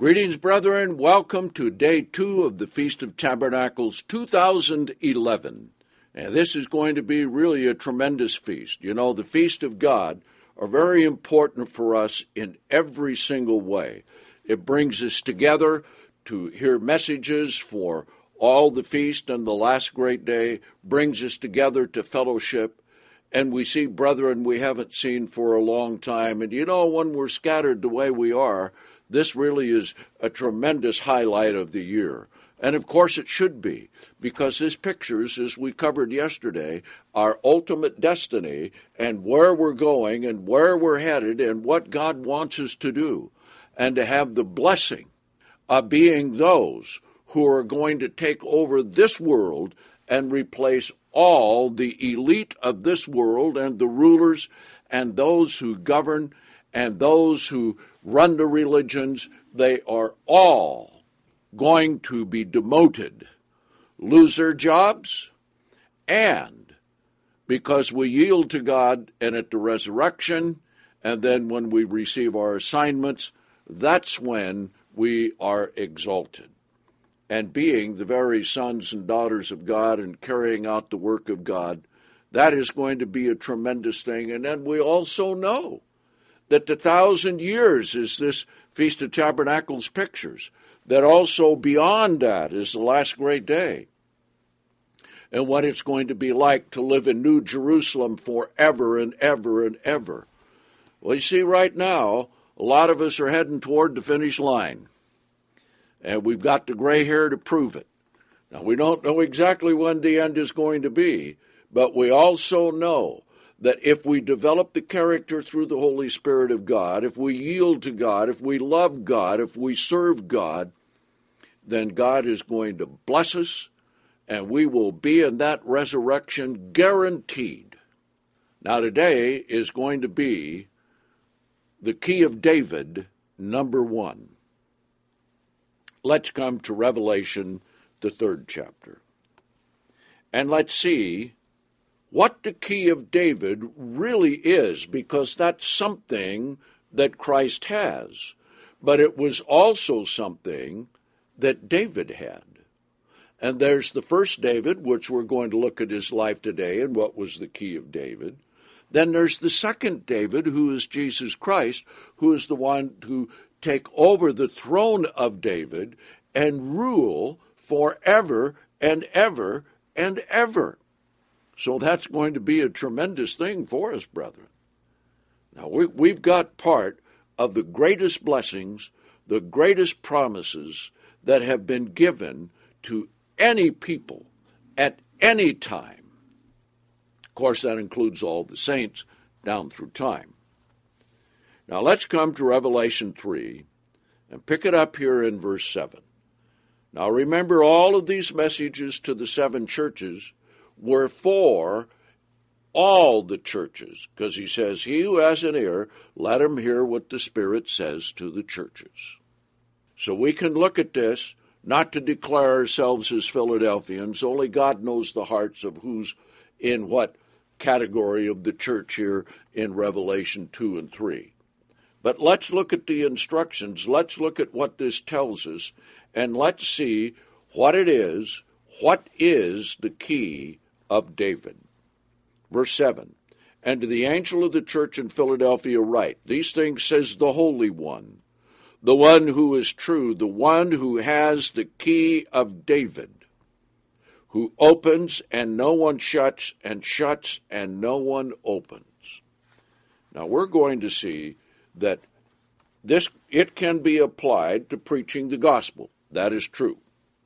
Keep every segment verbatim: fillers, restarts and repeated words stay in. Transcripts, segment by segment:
Greetings, brethren. Welcome to day two of the Feast of Tabernacles two thousand eleven. And this is going to be really a tremendous feast. You know, the Feast of God are very important for us in every single way. It brings us together to hear messages for all the feast and the last great day, brings us together to fellowship, and we see brethren we haven't seen for a long time. And you know, when we're scattered the way we are, this really is a tremendous highlight of the year. And of course it should be, because this pictures, as we covered yesterday, our ultimate destiny and where we're going and where we're headed and what God wants us to do, and to have the blessing of being those who are going to take over this world and replace all the elite of this world and the rulers and those who govern and those who run the religions. They are all going to be demoted, lose their jobs, and because we yield to God and at the resurrection, and then when we receive our assignments, that's when we are exalted. And being the very sons and daughters of God and carrying out the work of God, that is going to be a tremendous thing. And then we also know that the thousand years is this Feast of Tabernacles pictures, that also beyond that is the last great day, and what it's going to be like to live in New Jerusalem forever and ever and ever. Well, you see, right now, a lot of us are heading toward the finish line, and we've got the gray hair to prove it. Now, we don't know exactly when the end is going to be, but we also know that if we develop the character through the Holy Spirit of God, if we yield to God, if we love God, if we serve God, then God is going to bless us, and we will be in that resurrection guaranteed. Now, today is going to be the key of David, number one. Let's come to Revelation, the third chapter, and let's see what the key of David really is, because that's something that Christ has, but it was also something that David had. And there's the first David, which we're going to look at his life today and what was the key of David. Then there's the second David, who is Jesus Christ, who is the one to take over the throne of David and rule forever and ever and ever. So that's going to be a tremendous thing for us, brethren. Now, we, we've got part of the greatest blessings, the greatest promises that have been given to any people at any time. Of course, that includes all the saints down through time. Now, let's come to Revelation three and pick it up here in verse seven. Now, remember, all of these messages to the seven churches were for all the churches, because he says, he who has an ear, let him hear what the Spirit says to the churches. So we can look at this, not to declare ourselves as Philadelphians. Only God knows the hearts of who's in what category of the church here in Revelation two and three. But let's look at the instructions. Let's look at what this tells us, and let's see what it is. What is the key of David? Verse seven, and to the angel of the church in Philadelphia write, these things says the Holy One, the one who is true, the one who has the key of David, who opens and no one shuts, and shuts and no one opens. Now we're going to see that this it can be applied to preaching the gospel. That is true.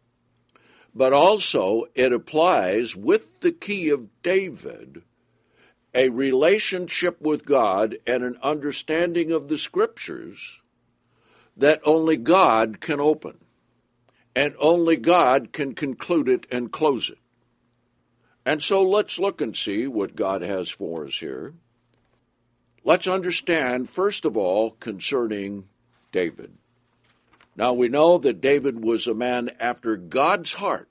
But also it applies with the key of David a relationship with God and an understanding of the Scriptures that only God can open, and only God can conclude it and close it. And so let's look and see what God has for us here. Let's understand, first of all, concerning David. Now we know that David was a man after God's heart,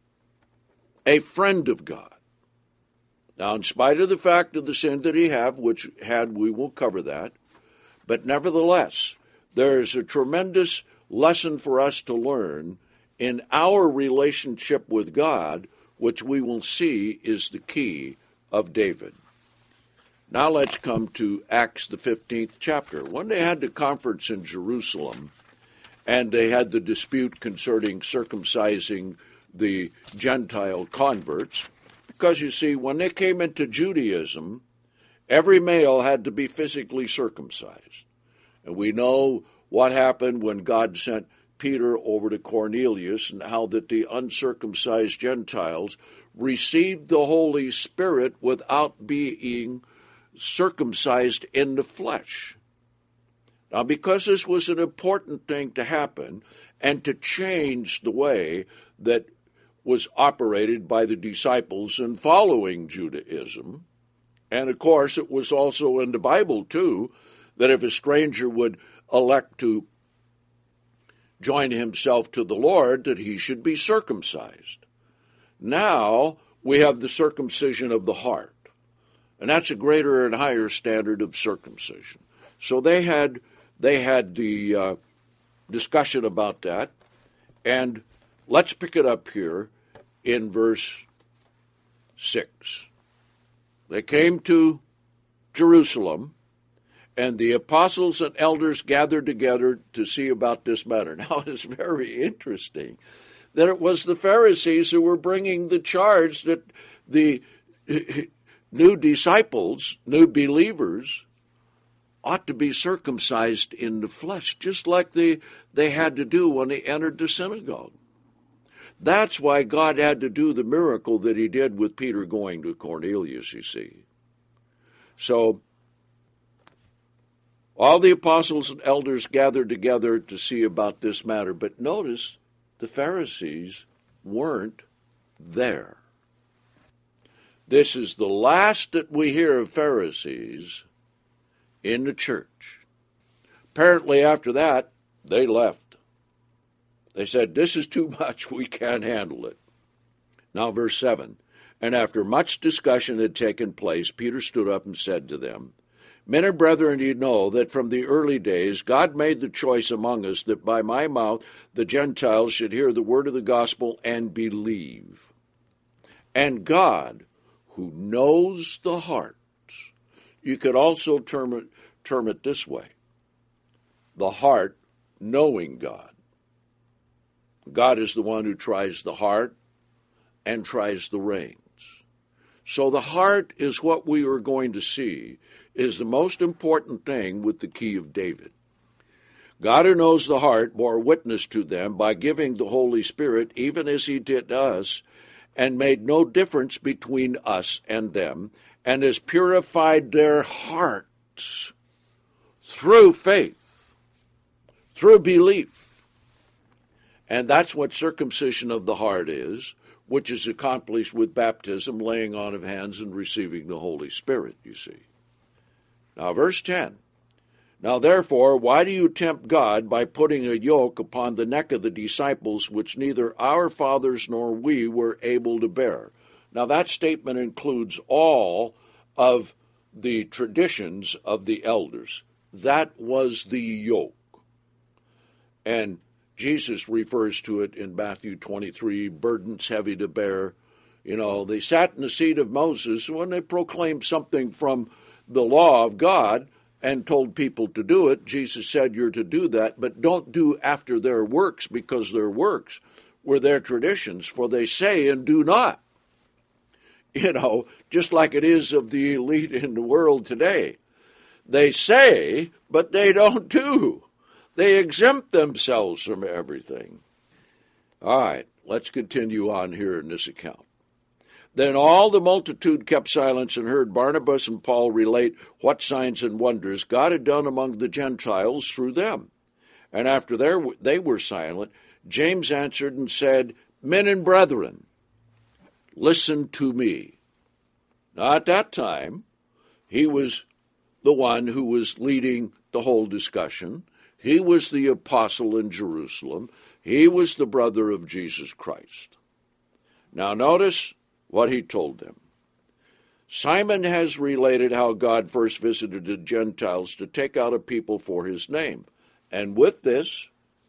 a friend of God. Now, in spite of the fact of the sin that he had, which had we will cover that, but nevertheless, there is a tremendous lesson for us to learn in our relationship with God, which we will see is the key of David. Now let's come to Acts, the fifteenth chapter. When they had the conference in Jerusalem, and they had the dispute concerning circumcising the Gentile converts, because you see, when they came into Judaism, every male had to be physically circumcised. And we know what happened when God sent Peter over to Cornelius, and how that the uncircumcised Gentiles received the Holy Spirit without being circumcised in the flesh. Now, because this was an important thing to happen and to change the way that was operated by the disciples in following Judaism, and of course it was also in the Bible too, that if a stranger would elect to join himself to the Lord, that he should be circumcised. Now we have the circumcision of the heart, and that's a greater and higher standard of circumcision. So they had they had the uh, discussion about that, and let's pick it up here in verse six. They came to Jerusalem, and the apostles and elders gathered together to see about this matter. Now, it's very interesting that it was the Pharisees who were bringing the charge that the new disciples, new believers, ought to be circumcised in the flesh, just like they, they had to do when they entered the synagogue. That's why God had to do the miracle that he did with Peter going to Cornelius, you see. So, all the apostles and elders gathered together to see about this matter. But notice, the Pharisees weren't there. This is the last that we hear of Pharisees in the church. Apparently, after that, they left. They said, this is too much, we can't handle it. Now, verse seven, and after much discussion had taken place, Peter stood up and said to them, Men and brethren, ye know that from the early days God made the choice among us that by my mouth the Gentiles should hear the word of the gospel and believe. And God, who knows the hearts, you could also term it, term it this way, the heart knowing God. God is the one who tries the heart and tries the reins. So the heart is what we are going to see is the most important thing with the key of David. God, who knows the heart, bore witness to them by giving the Holy Spirit, even as he did us, and made no difference between us and them, and has purified their hearts through faith, through belief. And that's what circumcision of the heart is, which is accomplished with baptism, laying on of hands, and receiving the Holy Spirit, you see. Now, verse ten. Now, therefore, why do you tempt God by putting a yoke upon the neck of the disciples, which neither our fathers nor we were able to bear? Now, that statement includes all of the traditions of the elders. That was the yoke. And Jesus refers to it in Matthew twenty-three, burdens heavy to bear. You know, they sat in the seat of Moses when they proclaimed something from the law of God and told people to do it. Jesus said, you're to do that, but don't do after their works, because their works were their traditions, for they say and do not. You know, just like it is of the elite in the world today. They say, but they don't do. They exempt themselves from everything. All right, let's continue on here in this account. Then all the multitude kept silence and heard Barnabas and Paul relate what signs and wonders God had done among the Gentiles through them. And after they were silent, James answered and said, Men and brethren, listen to me. Now at that time, he was the one who was leading the whole discussion. He was the apostle in Jerusalem. He was the brother of Jesus Christ. Now notice what he told them. Simon has related how God first visited the Gentiles to take out a people for his name. And with this,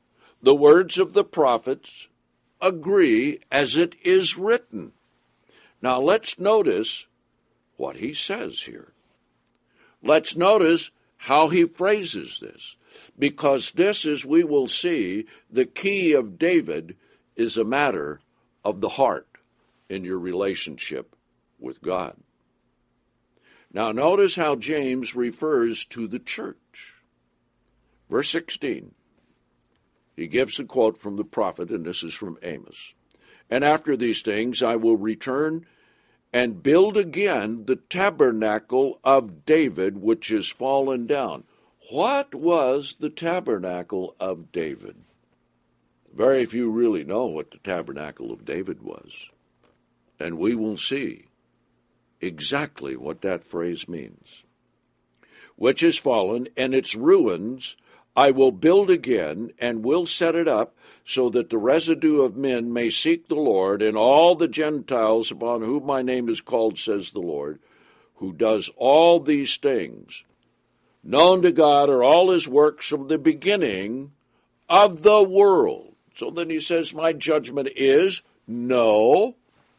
the words of the prophets agree as it is written. Now let's notice what he says here. Let's notice how he phrases this, because this, as we will see, the key of David is a matter of the heart in your relationship with God. Now notice how James refers to the church. Verse sixteen, he gives a quote from the prophet, and this is from Amos. And after these things I will return and build again the tabernacle of David, which is fallen down. What was the tabernacle of David? Very few really know what the tabernacle of David was. And we will see exactly what that phrase means. Which is fallen, and its ruins I will build again, and will set it up, so that the residue of men may seek the Lord, and all the Gentiles upon whom my name is called, says the Lord, who does all these things. Known to God are all his works from the beginning of the world. So then he says, my judgment is no.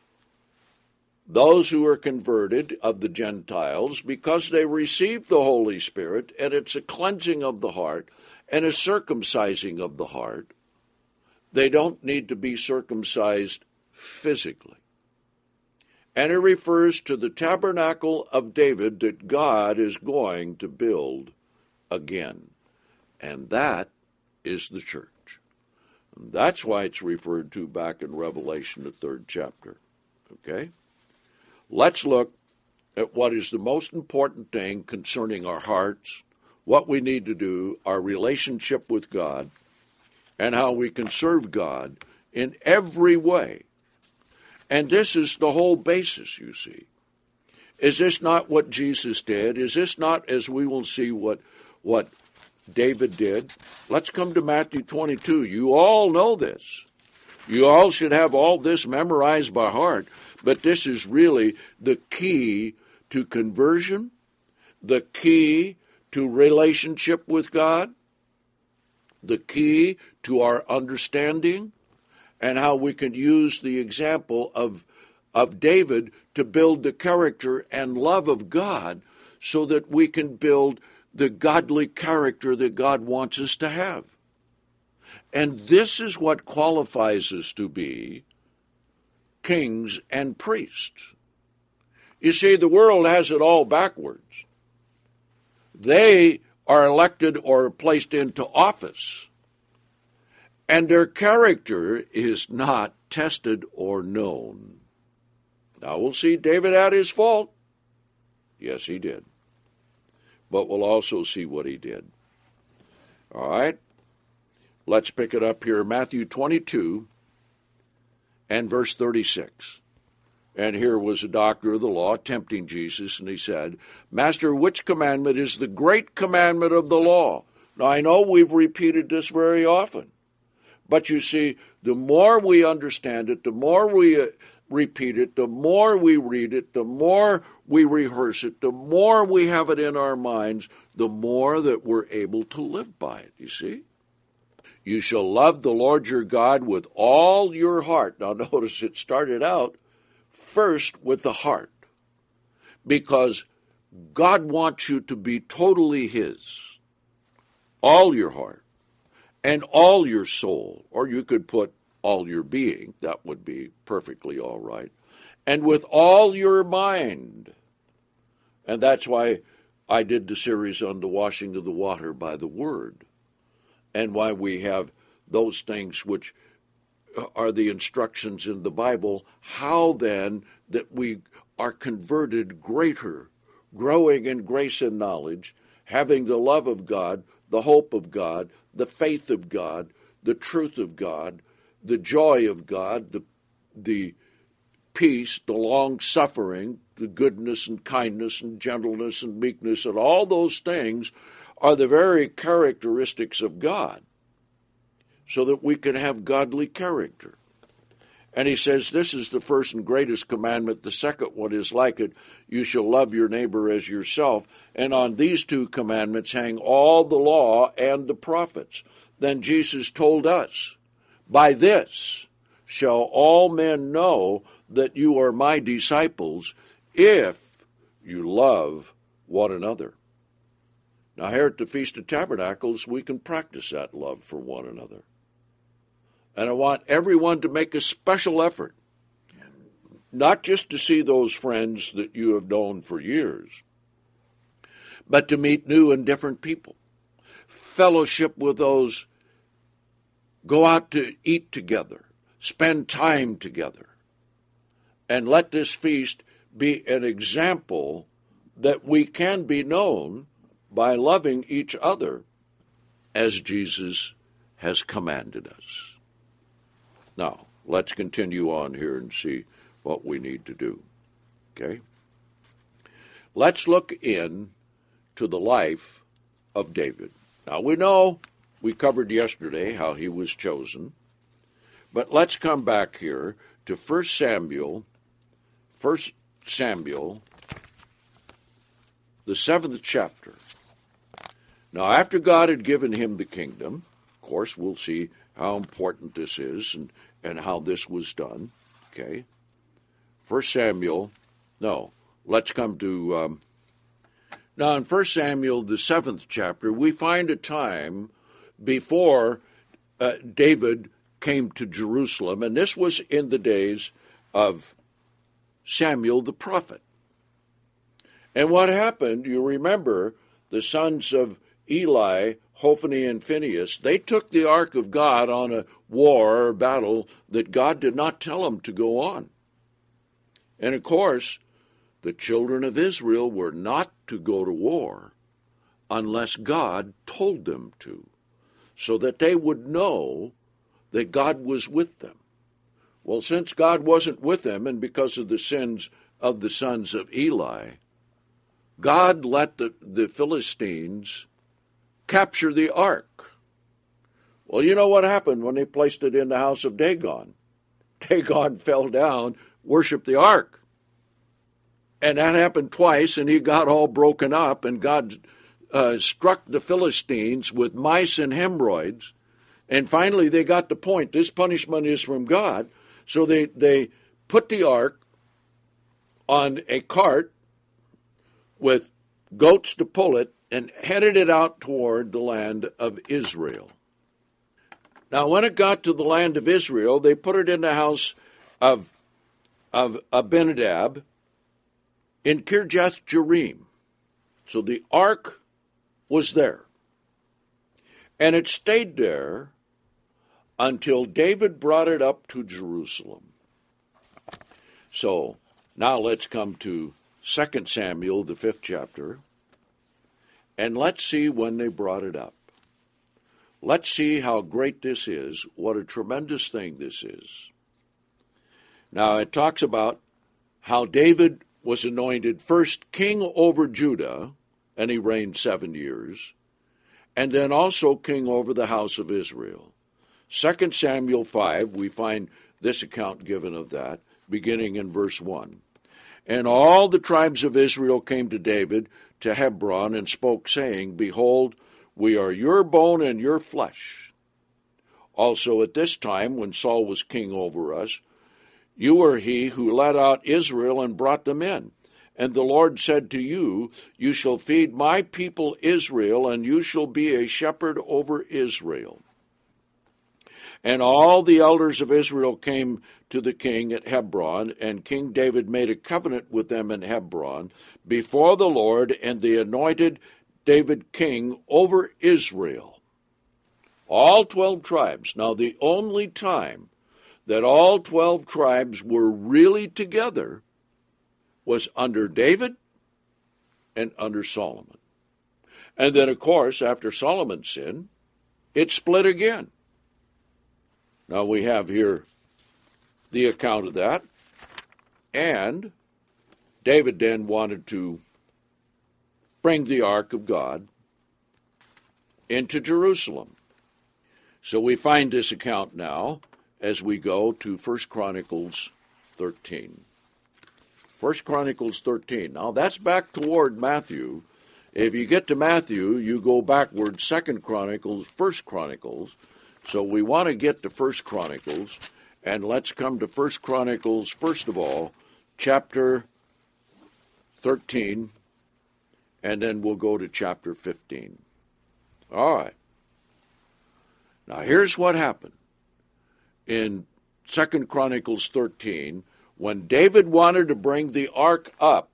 Those who are converted of the Gentiles, because they received the Holy Spirit, and it's a cleansing of the heart and a circumcising of the heart, they don't need to be circumcised physically. And it refers to the tabernacle of David that God is going to build again. And that is the church. And that's why it's referred to back in Revelation, the third chapter. Okay? Let's look at what is the most important thing concerning our hearts, what we need to do, our relationship with God, and how we can serve God in every way. And this is the whole basis, you see. Is this not what Jesus did? Is this not, as we will see, what, what David did? Let's come to Matthew twenty-two. You all know this. You all should have all this memorized by heart. But this is really the key to conversion, the key to relationship with God, the key to our understanding, and how we can use the example of, of David to build the character and love of God so that we can build the godly character that God wants us to have. And this is what qualifies us to be kings and priests. You see, the world has it all backwards. They are elected or placed into office, and their character is not tested or known. Now we'll see David had his fault. Yes, he did. But we'll also see what he did. All right? Let's pick it up here. Matthew twenty-two and verse thirty-six. And here was a doctor of the law tempting Jesus, and he said, Master, which commandment is the great commandment of the law? Now, I know we've repeated this very often, but you see, the more we understand it, the more we uh, repeat it, the more we read it, the more we rehearse it, the more we have it in our minds, the more that we're able to live by it, you see? You shall love the Lord your God with all your heart. Now, notice it started out first with the heart, because God wants you to be totally his, all your heart, and all your soul, or you could put all your being, that would be perfectly all right, and with all your mind. And that's why I did the series on the washing of the water by the word, and why we have those things which are the instructions in the Bible, how then that we are converted greater, growing in grace and knowledge, having the love of God, the hope of God, the faith of God, the truth of God, the joy of God, the, the peace, the long-suffering, the goodness and kindness and gentleness and meekness, and all those things are the very characteristics of God, so that we can have godly character. And he says, this is the first and greatest commandment. The second one is like it. You shall love your neighbor as yourself. And on these two commandments hang all the law and the prophets. then Jesus told us, "By this shall all men know that you are my disciples, if you love one another." Now, here at the Feast of Tabernacles, we can practice that love for one another. And I want everyone to make a special effort, not just to see those friends that you have known for years, but to meet new and different people, fellowship with those, go out to eat together, spend time together, and let this feast be an example that we can be known by loving each other as Jesus has commanded us. Now, let's continue on here and see what we need to do. Okay? Let's look in to the life of David. Now, we know, we covered yesterday how he was chosen, but let's come back here to First Samuel, First Samuel, the seventh chapter. Now, after God had given him the kingdom, of course, we'll see how important this is and, and how this was done. Okay? First Samuel, no, let's come to, um, now in First Samuel, the seventh chapter, we find a time before uh, David came to Jerusalem, and this was in the days of Samuel the prophet. And what happened, you remember, the sons of Eli, Hophni, and Phinehas, they took the ark of God on a war or battle that God did not tell them to go on. And of course, the children of Israel were not to go to war unless God told them to, so that they would know that God was with them. Well, since God wasn't with them, and because of the sins of the sons of Eli, God let the, the Philistines capture the ark. Well, you know what happened when they placed it in the house of Dagon? Dagon fell down, worshiped the ark. And that happened twice, and he got all broken up, and God uh, struck the Philistines with mice and hemorrhoids. And finally they got the point. This punishment is from God. So they, they put the ark on a cart with goats to pull it, and headed it out toward the land of Israel. Now, when it got to the land of Israel, they put it in the house of, of Abinadab in Kirjath Jearim. So the ark was there. And it stayed there until David brought it up to Jerusalem. So now let's come to Second Samuel, the fifth chapter. And let's see when they brought it up. Let's see how great this is, what a tremendous thing this is. Now, it talks about how David was anointed first king over Judah, and he reigned seven years, and then also king over the house of Israel. Second Samuel five, we find this account given of that, beginning in verse one. And all the tribes of Israel came to David to Hebron and spoke, saying, Behold, we are your bone and your flesh. Also at this time, when Saul was king over us, you were he who led out Israel and brought them in. And the Lord said to you, You shall feed my people Israel, and you shall be a shepherd over Israel. And all the elders of Israel came to the king at Hebron, and King David made a covenant with them in Hebron before the Lord, and they anointed David king over Israel. All twelve tribes. Now, the only time that all twelve tribes were really together was under David and under Solomon. And then, of course, after Solomon's sin, it split again. Now we have here the account of that. And David then wanted to bring the ark of God into Jerusalem. So we find this account now as we go to First Chronicles thirteen. First Chronicles thirteen. Now that's back toward Matthew If you get to Matthew, you go backward, Second Chronicles, First Chronicles. So we want to get to First Chronicles, and let's come to First Chronicles, first of all, chapter thirteen, and then we'll go to chapter fifteen. All right. Now here's what happened in Second Chronicles thirteen, when David wanted to bring the ark up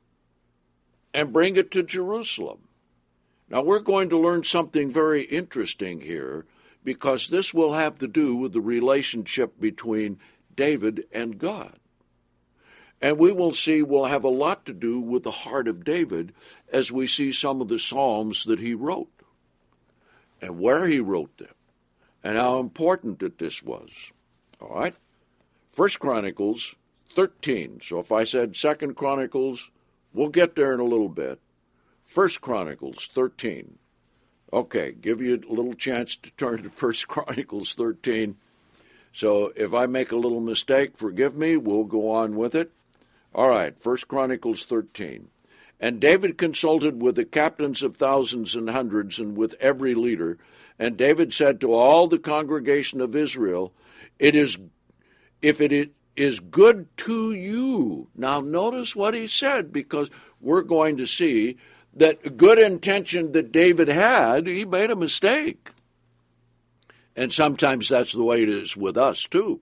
and bring it to Jerusalem. Now we're going to learn something very interesting here, because this will have to do with the relationship between David and God. And we will see will have a lot to do with the heart of David as we see some of the Psalms that he wrote and where he wrote them and how important that this was. All right? First Chronicles thirteen. So if I said Second Chronicles, we'll get there in a little bit. First Chronicles thirteen. Okay, give you a little chance to turn to First Chronicles thirteen. So if I make a little mistake, forgive me. We'll go on with it. All right, First Chronicles thirteen. And David consulted with the captains of thousands and hundreds and with every leader. And David said to all the congregation of Israel, "It is, if it is good to you." Now notice what he said, because we're going to see that good intention that David had, he made a mistake. And sometimes that's the way it is with us too.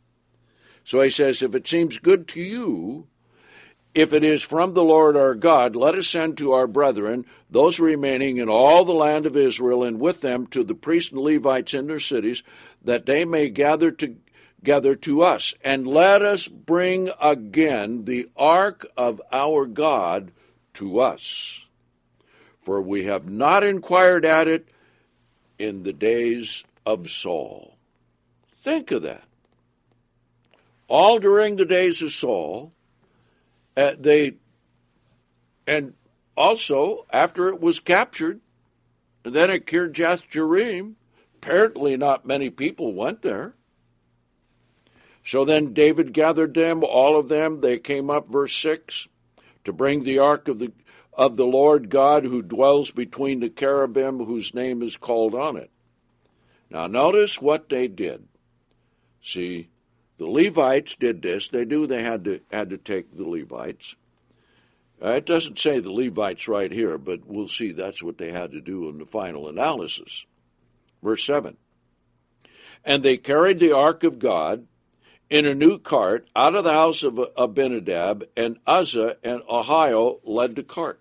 So he says, if it seems good to you, if it is from the Lord our God, let us send to our brethren, those remaining in all the land of Israel, and with them to the priests and Levites in their cities, that they may gather together to us. And let us bring again the ark of our God to us. For we have not inquired at it in the days of Saul. Think of that. All during the days of Saul, uh, they, and also after it was captured, and then at Kirjath Jearim, apparently not many people went there. So then David gathered them, all of them. They came up, verse six, to bring the ark of the of the Lord God, who dwells between the cherubim, whose name is called on it. Now notice what they did. See, the Levites did this. They knew they had to had to take the Levites. Uh, it doesn't say the Levites right here, but we'll see that's what they had to do in the final analysis. Verse seven. And they carried the ark of God in a new cart out of the house of Abinadab, and Uzzah and Ahio led the cart.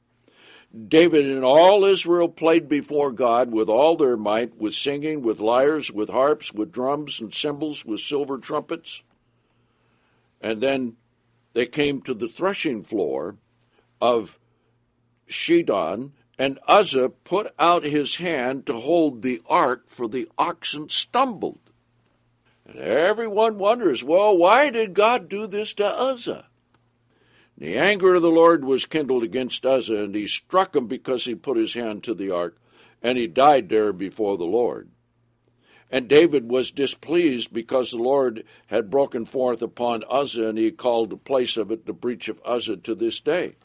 David and all Israel played before God with all their might, with singing, with lyres, with harps, with drums and cymbals, with silver trumpets. And then they came to the threshing floor of Shidon, and Uzzah put out his hand to hold the ark, for the oxen stumbled. And everyone wonders, well, why did God do this to Uzzah? The anger of the Lord was kindled against Uzzah, and he struck him because he put his hand to the ark, and he died there before the Lord. And David was displeased because the Lord had broken forth upon Uzzah, and he called the place of it the breach of Uzzah to this day.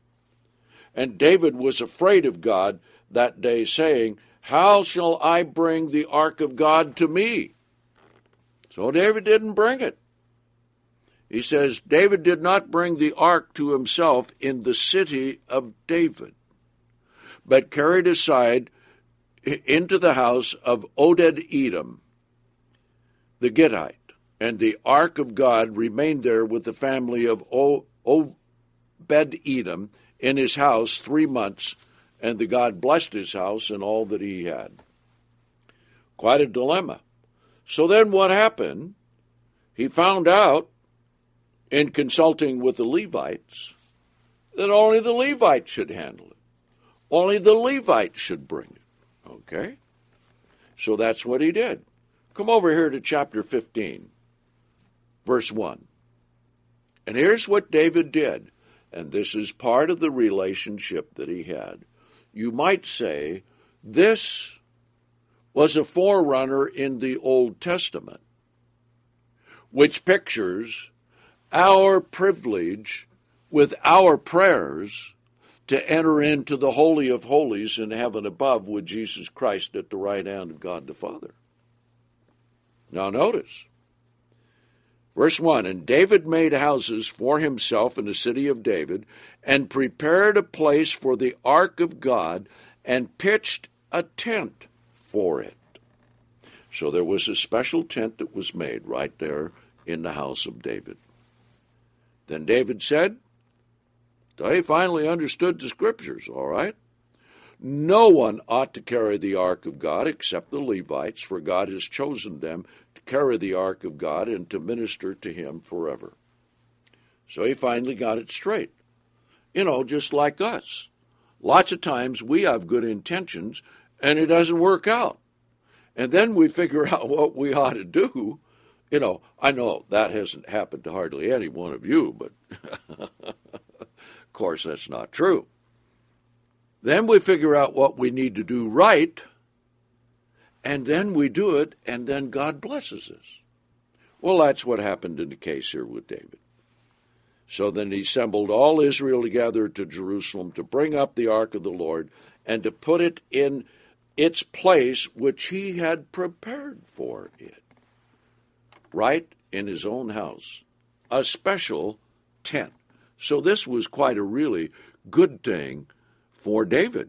And David was afraid of God that day, saying, how shall I bring the ark of God to me? So David didn't bring it. He says, David did not bring the ark to himself in the city of David, but carried aside into the house of Obed-Edom, the Gittite, and the ark of God remained there with the family of Obed-Edom in his house three months, and the God blessed his house and all that he had. Quite a dilemma. So then what happened? He found out, in consulting with the Levites, that only the Levites should handle it. Only the Levites should bring it. Okay? So that's what he did. Come over here to chapter fifteen, verse one. And here's what David did, and this is part of the relationship that he had. You might say this was a forerunner in the Old Testament, which pictures our privilege with our prayers to enter into the Holy of Holies in heaven above with Jesus Christ at the right hand of God the Father. Now notice, verse one, and David made houses for himself in the city of David, and prepared a place for the ark of God, and pitched a tent for it. So there was a special tent that was made right there in the house of David. Then David said, so he finally understood the scriptures, all right? No one ought to carry the ark of God except the Levites, for God has chosen them to carry the ark of God and to minister to him forever. So he finally got it straight. You know, just like us. Lots of times we have good intentions and it doesn't work out. And then we figure out what we ought to do. You know, I know that hasn't happened to hardly any one of you, but of course that's not true. Then we figure out what we need to do right, and then we do it, and then God blesses us. Well, that's what happened in the case here with David. So then he assembled all Israel together to Jerusalem to bring up the ark of the Lord and to put it in its place which he had prepared for it, right in his own house, a special tent. So this was quite a really good thing for David.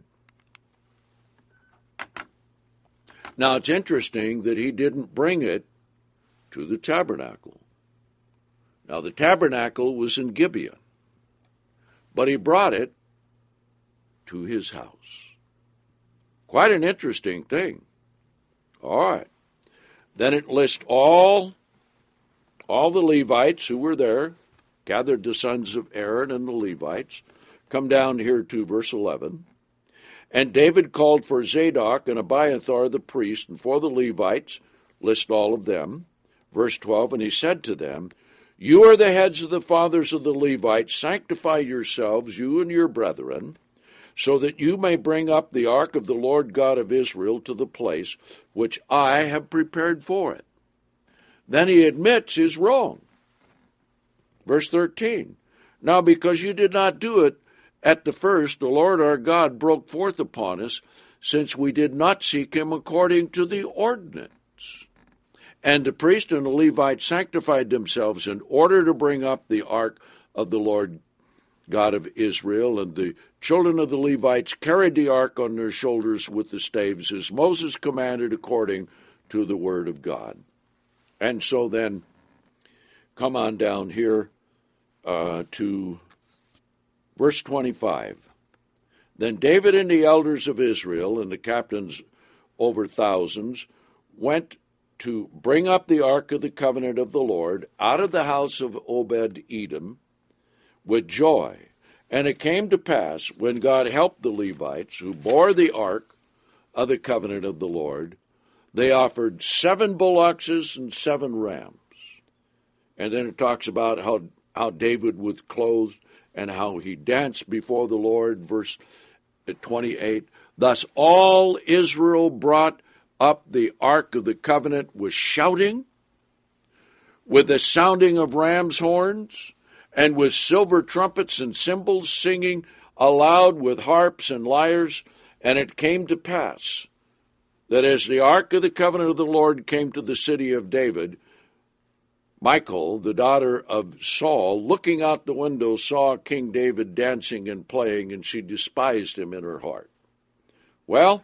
Now it's interesting that he didn't bring it to the tabernacle. Now the tabernacle was in Gibeon, but he brought it to his house. Quite an interesting thing. All right. Then it lists all, all the Levites who were there, gathered the sons of Aaron and the Levites. Come down here to verse eleven. And David called for Zadok and Abiathar the priest, and for the Levites, list all of them. Verse twelve, and he said to them, you are the heads of the fathers of the Levites. Sanctify yourselves, you and your brethren, so that you may bring up the ark of the Lord God of Israel to the place which I have prepared for it. Then he admits his wrong. Verse thirteen, now because you did not do it at the first, the Lord our God broke forth upon us, since we did not seek him according to the ordinance. And the priest and the Levites sanctified themselves in order to bring up the ark of the Lord God of Israel, and the children of the Levites carried the ark on their shoulders with the staves, as Moses commanded according to the word of God. And so then, come on down here uh, to verse twenty-five. Then David and the elders of Israel and the captains over thousands went to bring up the ark of the covenant of the Lord out of the house of Obed-Edom with joy. And it came to pass, when God helped the Levites, who bore the ark of the covenant of the Lord, they offered seven bullocks and seven rams. And then it talks about how, how David was clothed and how he danced before the Lord. Verse twenty-eight, thus all Israel brought up the ark of the covenant with shouting, with the sounding of ram's horns, and with silver trumpets and cymbals, singing aloud with harps and lyres. And it came to pass that as the ark of the covenant of the Lord came to the city of David, Michal, the daughter of Saul, looking out the window, saw King David dancing and playing, and she despised him in her heart. Well,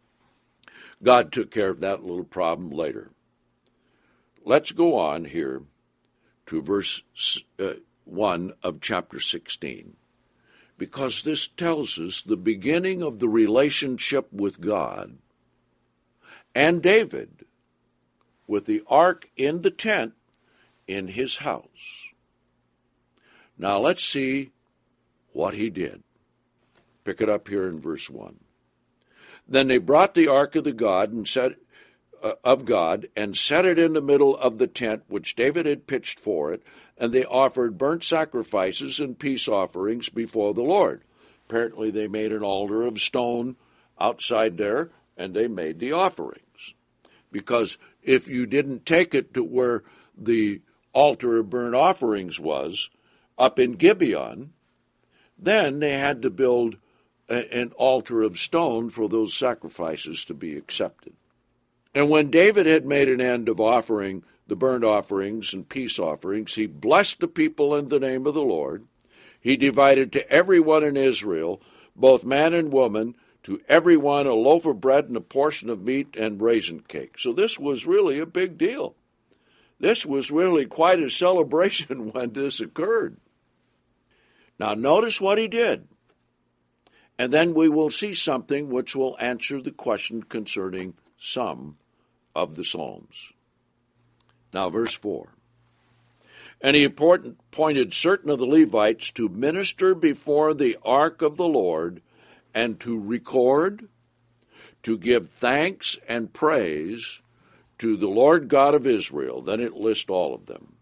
God took care of that little problem later. Let's go on here to verse uh, one of chapter sixteen, because this tells us the beginning of the relationship with God and David with the ark in the tent in his house. Now let's see what he did. Pick it up here in verse one. Then they brought the ark of the God and set uh, of God and set it in the middle of the tent which David had pitched for it, and they offered burnt sacrifices and peace offerings before the Lord. Apparently they made an altar of stone outside there, and they made the offerings. Because if you didn't take it to where the altar of burnt offerings was, up in Gibeon, then they had to build an altar of stone for those sacrifices to be accepted. And when David had made an end of offering the burnt offerings and peace offerings, he blessed the people in the name of the Lord. He divided to everyone in Israel, both man and woman, to everyone a loaf of bread and a portion of meat and raisin cake. So this was really a big deal. This was really quite a celebration when this occurred. Now notice what he did. And then we will see something which will answer the question concerning some of the Psalms. Now, verse four. And he appointed certain of the Levites to minister before the ark of the Lord and to record, to give thanks and praise to the Lord God of Israel. Then it lists all of them.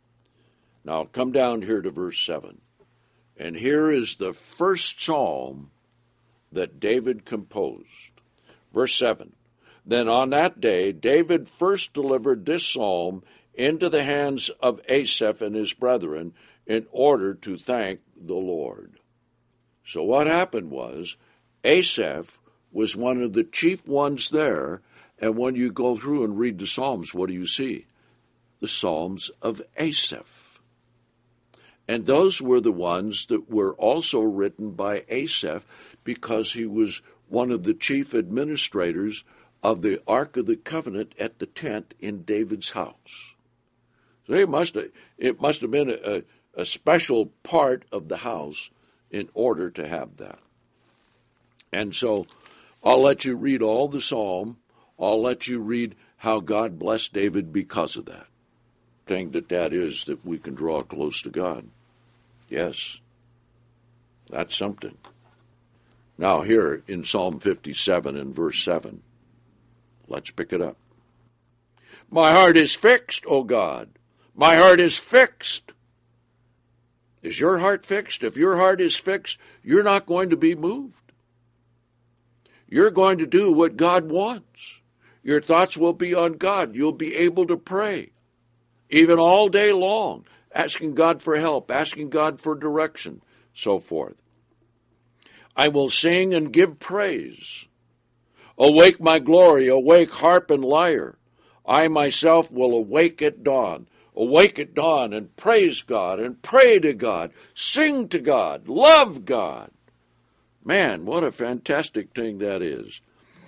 Now, come down here to verse seven. And here is the first psalm that David composed. Verse seven. Then on that day, David first delivered this psalm into the hands of Asaph and his brethren in order to thank the Lord. So what happened was, Asaph was one of the chief ones there, and when you go through and read the Psalms, what do you see? The Psalms of Asaph. And those were the ones that were also written by Asaph because he was one of the chief administrators of the Ark of the Covenant at the tent in David's house. So it must have, it must have been a, a special part of the house in order to have that. And so I'll let you read all the psalm. I'll let you read how God blessed David because of that. Thing that that is that we can draw close to God. Yes, that's something. Now here in Psalm fifty-seven and verse seven, let's pick it up. My heart is fixed, O God. My heart is fixed. Is your heart fixed? If your heart is fixed, you're not going to be moved. You're going to do what God wants. Your thoughts will be on God. You'll be able to pray, even all day long, asking God for help, asking God for direction, so forth. I will sing and give praise. Awake my glory, awake harp and lyre. I myself will awake at dawn. Awake at dawn and praise God and pray to God. Sing to God. Love God. Man, what a fantastic thing that is.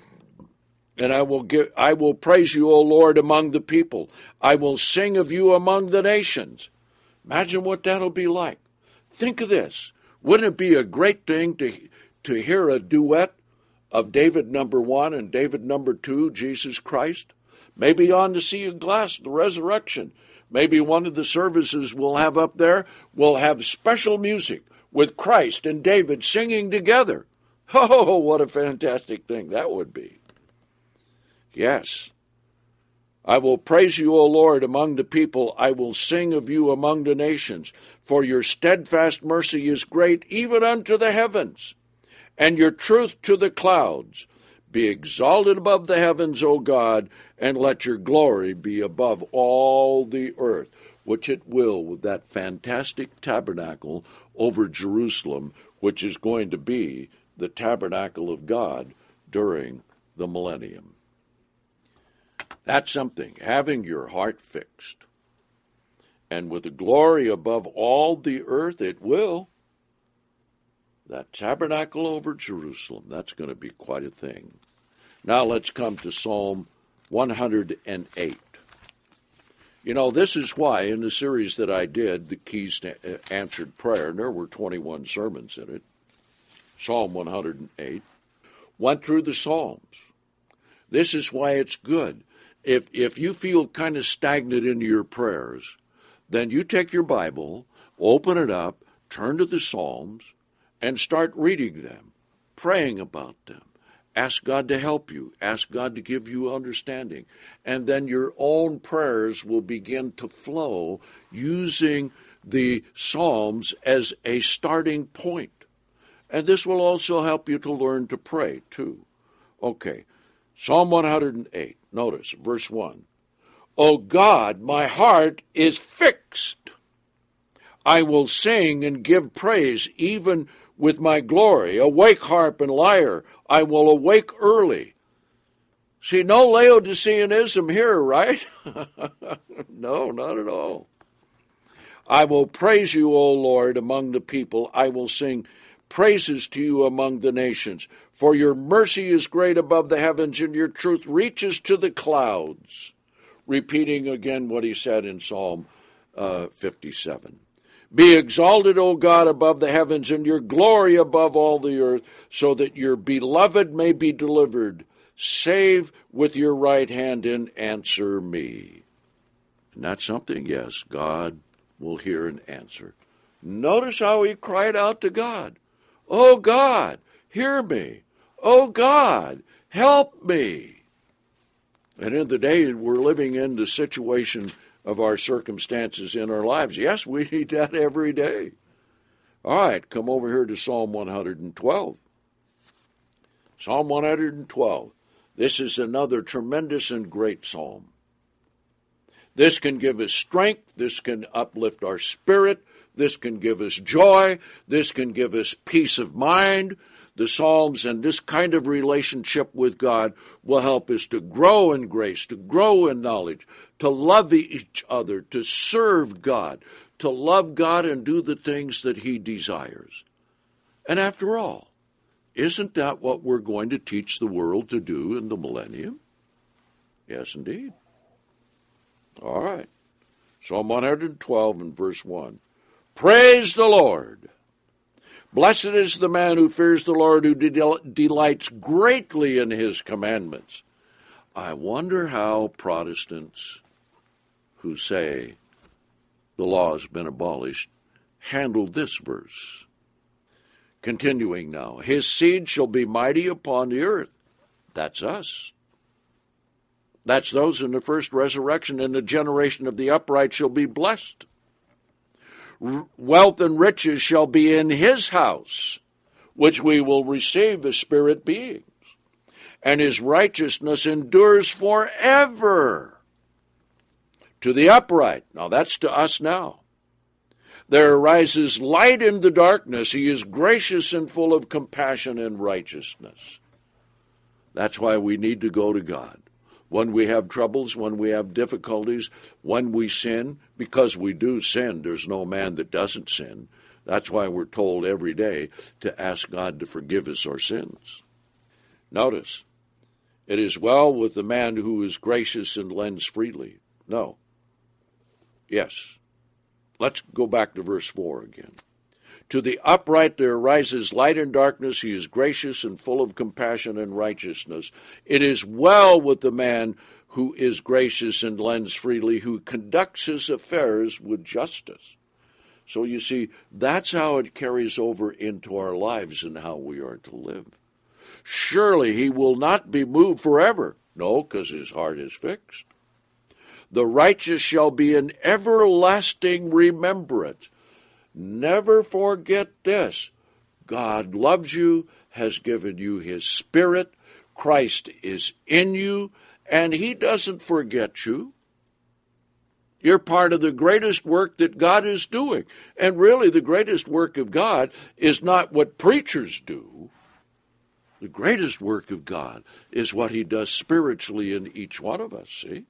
And I will give, I will praise you, O Lord, among the people. I will sing of you among the nations. Imagine what that'll be like. Think of this. Wouldn't it be a great thing to, to hear a duet of David number one and David number two, Jesus Christ? Maybe on the Sea of Glass, the resurrection. Maybe one of the services we'll have up there will have special music with Christ and David singing together. Oh, what a fantastic thing that would be. Yes. I will praise you, O Lord, among the people. I will sing of you among the nations. For your steadfast mercy is great, even unto the heavens, and your truth to the clouds. Be exalted above the heavens, O God, and let your glory be above all the earth, which it will with that fantastic tabernacle over Jerusalem, which is going to be the tabernacle of God during the millennium. That's something, having your heart fixed. And with the glory above all the earth, it will. That tabernacle over Jerusalem, that's going to be quite a thing. Now let's come to Psalm one hundred eight. You know, this is why in the series that I did, The Keys to Answered Prayer, and there were twenty-one sermons in it, Psalm one hundred eight, went through the Psalms. This is why it's good. If, if you feel kind of stagnant in your prayers, then you take your Bible, open it up, turn to the Psalms, and start reading them, praying about them. Ask God to help you. Ask God to give you understanding. And then your own prayers will begin to flow using the Psalms as a starting point. And this will also help you to learn to pray, too. Okay, Psalm one hundred eight. Notice, verse one. O God, my heart is fixed. I will sing and give praise, even with my glory. Awake, harp and lyre. I will awake early. See, no Laodiceanism here, right? No, not at all. I will praise you, O Lord, among the people. I will sing praises to you among the nations. For your mercy is great above the heavens, and your truth reaches to the clouds. Repeating again what he said in Psalm uh, fifty-seven. Be exalted, O God, above the heavens, and your glory above all the earth, so that your beloved may be delivered. Save with your right hand and answer me. And that's something, yes, God will hear and answer. Notice how he cried out to God. Oh God, hear me. Oh God, help me. And in the day we're living in, the situation of our circumstances in our lives, yes, we need that every day. All right, come over here to Psalm one hundred twelve. Psalm one hundred twelve. This is another tremendous and great psalm. This can give us strength. This can uplift our spirit. This can give us joy. This can give us peace of mind. The Psalms and this kind of relationship with God will help us to grow in grace, to grow in knowledge, to love each other, to serve God, to love God and do the things that he desires. And after all, isn't that what we're going to teach the world to do in the millennium? Yes, indeed. All right. Psalm one hundred twelve and verse one. Praise the Lord. Blessed is the man who fears the Lord, who del- delights greatly in his commandments. I wonder how Protestants who say the law has been abolished handle this verse. Continuing now, his seed shall be mighty upon the earth. That's us. That's those in the first resurrection, and the generation of the upright shall be blessed. R- wealth and riches shall be in his house, which we will receive as spirit beings. And his righteousness endures forever. To the upright, now that's to us now. There arises light in the darkness. He is gracious and full of compassion and righteousness. That's why we need to go to God. When we have troubles, when we have difficulties, when we sin, because we do sin, there's no man that doesn't sin. That's why we're told every day to ask God to forgive us our sins. Notice, it is well with the man who is gracious and lends freely. No. Yes. Let's go back to verse four again. To the upright there arises light in darkness. He is gracious and full of compassion and righteousness. It is well with the man who is gracious and lends freely, who conducts his affairs with justice. So you see, that's how it carries over into our lives and how we are to live. Surely he will not be moved forever. No, because his heart is fixed. The righteous shall be in everlasting remembrance. Never forget this. God loves you, has given you his Spirit. Christ is in you, and he doesn't forget you. You're part of the greatest work that God is doing. And really, the greatest work of God is not what preachers do. The greatest work of God is what he does spiritually in each one of us, see?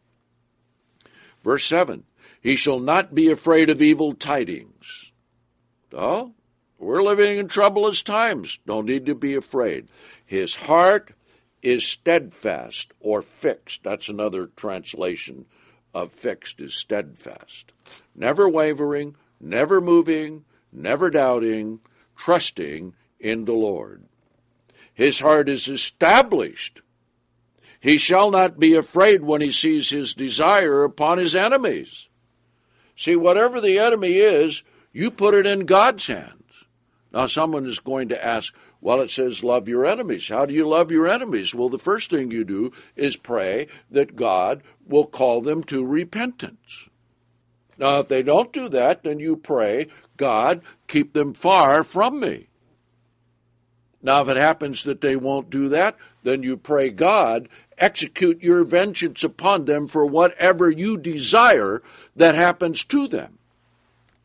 Verse seven, he shall not be afraid of evil tidings. Oh, we're living in troublous times. No need to be afraid. His heart is steadfast or fixed. That's another translation of fixed is steadfast. Never wavering, never moving, never doubting, trusting in the Lord. His heart is established. He shall not be afraid when he sees his desire upon his enemies. See, whatever the enemy is, you put it in God's hands. Now, someone is going to ask, well, it says love your enemies. How do you love your enemies? Well, the first thing you do is pray that God will call them to repentance. Now, if they don't do that, then you pray, God, keep them far from me. Now, if it happens that they won't do that, then you pray, God, execute your vengeance upon them for whatever you desire that happens to them.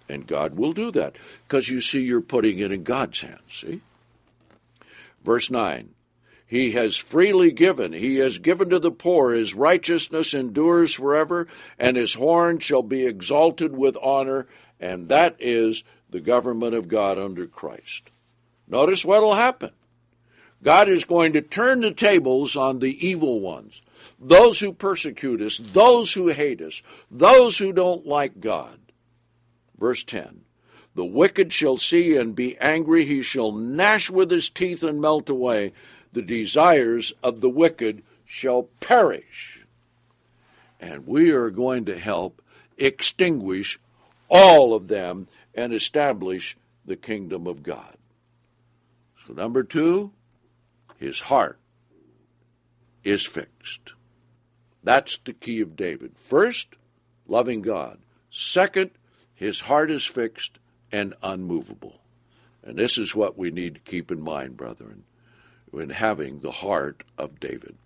And God will do that, because you see you're putting it in God's hands, see? Verse nine, he has freely given, he has given to the poor, his righteousness endures forever, and his horn shall be exalted with honor, and that is the government of God under Christ. Notice what will happen. God is going to turn the tables on the evil ones, those who persecute us, those who hate us, those who don't like God. Verse ten, the wicked shall see and be angry, he shall gnash with his teeth and melt away. The desires of the wicked shall perish. And we are going to help extinguish all of them and establish the kingdom of God. So number two, his heart is fixed. That's the key of David. First, loving God. Second, his heart is fixed and unmovable. And this is what we need to keep in mind, brethren, when having the heart of David.